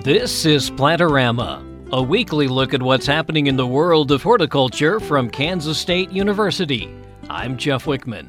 This is Plantorama, a weekly look at what's happening in the world of horticulture from Kansas State University. I'm Jeff Wickman.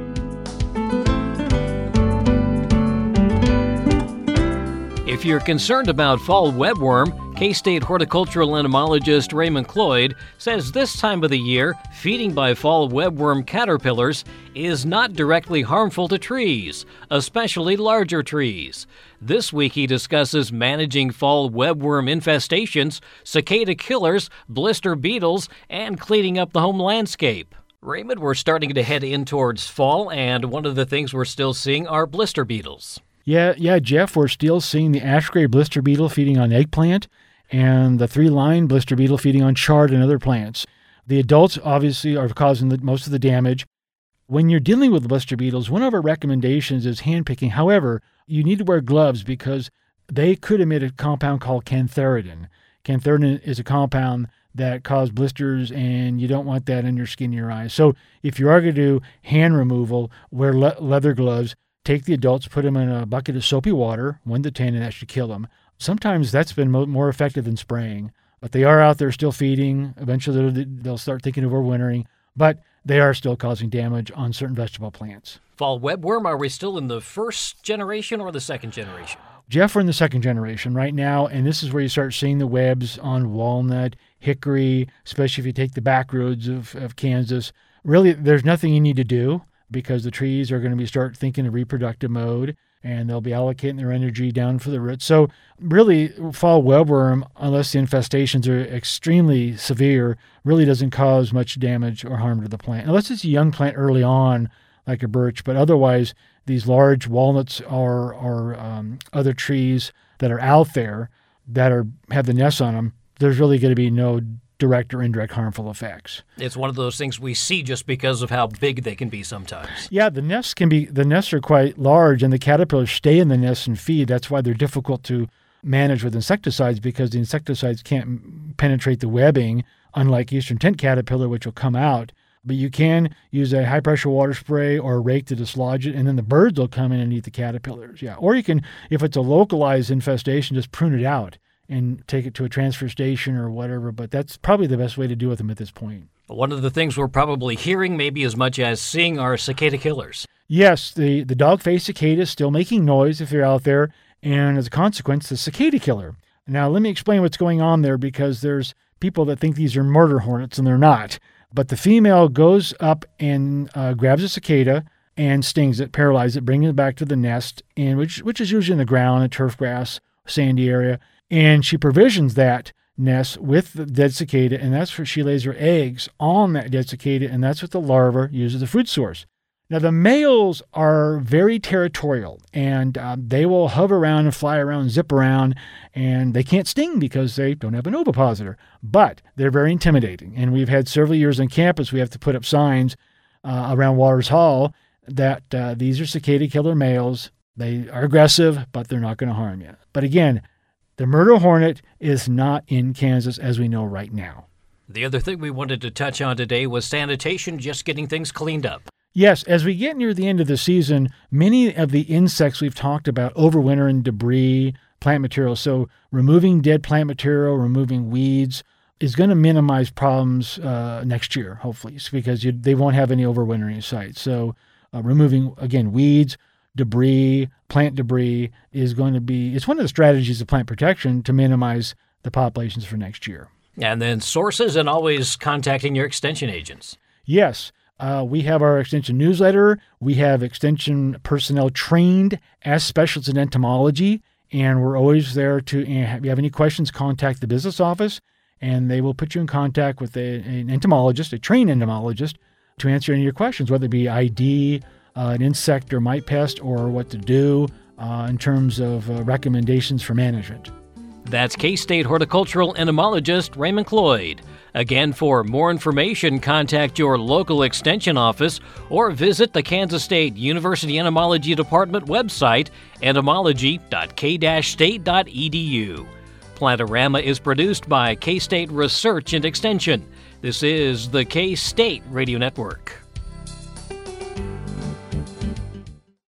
If you're concerned about fall webworm, K-State horticultural entomologist Raymond Cloyd says this time of the year, feeding by fall webworm caterpillars is not directly harmful to trees, especially larger trees. This week he discusses managing fall webworm infestations, cicada killers, blister beetles, and cleaning up the home landscape. Raymond, we're starting to head in towards fall, and one of the things we're still seeing are blister beetles. Yeah, Jeff, we're still seeing the ash gray blister beetle feeding on eggplant and the three-line blister beetle feeding on chard and other plants. The adults obviously are causing most of the damage. When you're dealing with blister beetles, one of our recommendations is hand-picking. However, you need to wear gloves because they could emit a compound called cantharidin. Cantharidin is a compound that causes blisters, and you don't want that in your skin and your eyes. So if you are going to do hand removal, wear leather gloves. Take the adults, put them in a bucket of soapy water, 1 to 10, and that should kill them. Sometimes that's been more effective than spraying, but they are out there still feeding. Eventually they'll start thinking of overwintering, but they are still causing damage on certain vegetable plants. Fall webworm, are we still in the first generation or the second generation? Jeff, we're in the second generation right now, and this is where you start seeing the webs on walnut, hickory, especially if you take the back roads of Kansas. Really, there's nothing you need to do, because the trees are going to start thinking of reproductive mode, and they'll be allocating their energy down for the roots. So really, fall webworm, unless the infestations are extremely severe, really doesn't cause much damage or harm to the plant, unless it's a young plant early on, like a birch. But otherwise, these large walnuts or other trees that are out there that have the nests on them, there's really going to be no direct or indirect harmful effects. It's one of those things we see just because of how big they can be sometimes. Yeah, the nests are quite large, and the caterpillars stay in the nests and feed. That's why they're difficult to manage with insecticides, because the insecticides can't penetrate the webbing, unlike eastern tent caterpillar, which will come out. But you can use a high-pressure water spray or a rake to dislodge it, and then the birds will come in and eat the caterpillars. Yeah, or you can, if it's a localized infestation, just prune it out and take it to a transfer station or whatever, but that's probably the best way to deal with them at this point. One of the things we're probably hearing, maybe as much as seeing, are cicada killers. Yes, the dog-faced cicada is still making noise if you're out there, and as a consequence, the cicada killer. Now, let me explain what's going on there, because there's people that think these are murder hornets, and they're not. But the female goes up and grabs a cicada and stings it, paralyzes it, brings it back to the nest, and which is usually in the ground, a turf grass, sandy area. And she provisions that nest with the dead cicada, and that's where she lays her eggs on that dead cicada, and that's what the larva uses as a food source. Now, the males are very territorial, and they will hover around and fly around and zip around, and they can't sting because they don't have an ovipositor. But they're very intimidating, and we've had several years on campus we have to put up signs around Waters Hall that these are cicada killer males. They are aggressive, but they're not going to harm you. But again, the murder hornet is not in Kansas as we know right now. The other thing we wanted to touch on today was sanitation, just getting things cleaned up. Yes, as we get near the end of the season, many of the insects we've talked about overwintering debris, plant material. So removing dead plant material, removing weeds is going to minimize problems next year, hopefully, because they won't have any overwintering sites. So removing, again, weeds, debris, plant debris is going to be, it's one of the strategies of plant protection to minimize the populations for next year. And then sources, and always contacting your extension agents. Yes, we have our extension newsletter. We have extension personnel trained as specialists in entomology, and we're always there to, if you have any questions, contact the business office, and they will put you in contact with an entomologist, a trained entomologist, to answer any of your questions, whether it be ID, an insect or mite pest, or what to do in terms of recommendations for management. That's K-State horticultural entomologist Raymond Cloyd. Again, for more information, contact your local extension office or visit the Kansas State University Entomology Department website, entomology.k-state.edu. Plantorama is produced by K-State Research and Extension. This is the K-State Radio Network.